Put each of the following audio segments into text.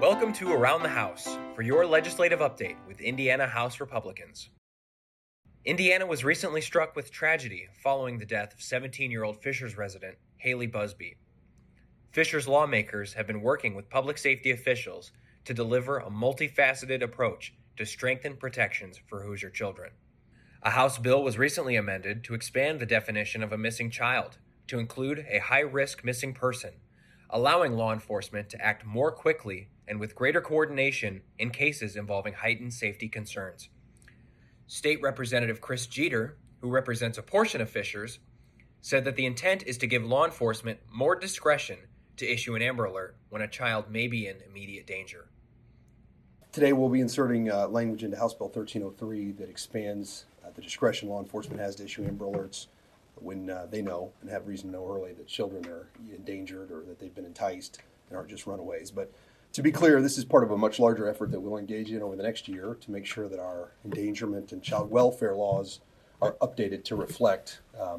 Welcome to Around the House for your legislative update with Indiana House Republicans. Indiana was recently struck with tragedy following the death of 17-year-old Fishers resident Haley Busby. Fishers lawmakers have been working with public safety officials to deliver a multifaceted approach to strengthen protections for Hoosier children. A House bill was recently amended to expand the definition of a missing child to include a high-risk missing person, allowing law enforcement to act more quickly and with greater coordination in cases involving heightened safety concerns. State Representative Chris Jeter, who represents a portion of Fishers, said that the intent is to give law enforcement more discretion to issue an Amber Alert when a child may be in immediate danger. Today we'll be inserting language into House Bill 1303 that expands the discretion law enforcement has to issue Amber Alerts when they know and have reason to know early that children are endangered or that they've been enticed and aren't just runaways. But to be clear, this is part of a much larger effort that we'll engage in over the next year to make sure that our endangerment and child welfare laws are updated to reflect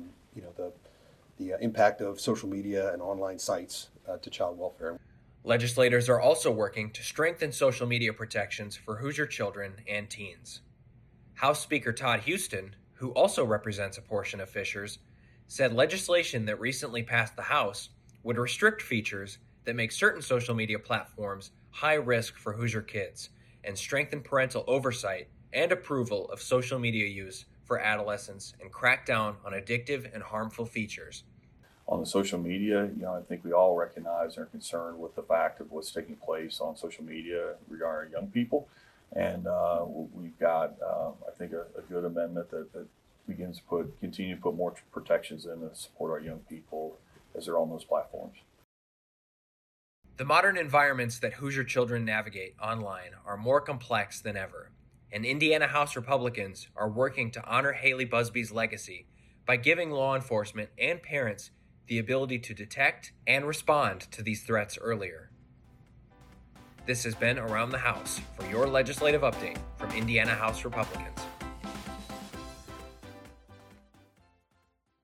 the impact of social media and online sites to child welfare. Legislators are also working to strengthen social media protections for Hoosier children and teens. House Speaker Todd Houston, who also represents a portion of Fishers, said legislation that recently passed the House would restrict features that make certain social media platforms high risk for Hoosier kids and strengthen parental oversight and approval of social media use for adolescents and crack down on addictive and harmful features. On the social media, I think we all recognize and are concerned with the fact of what's taking place on social media regarding young people. And we've got, I think, a good amendment that begins to continue to put more protections in to support our young people as they're on those platforms. The modern environments that Hoosier children navigate online are more complex than ever, and Indiana House Republicans are working to honor Haley Busby's legacy by giving law enforcement and parents the ability to detect and respond to these threats earlier. This has been Around the House for your legislative update from Indiana House Republicans.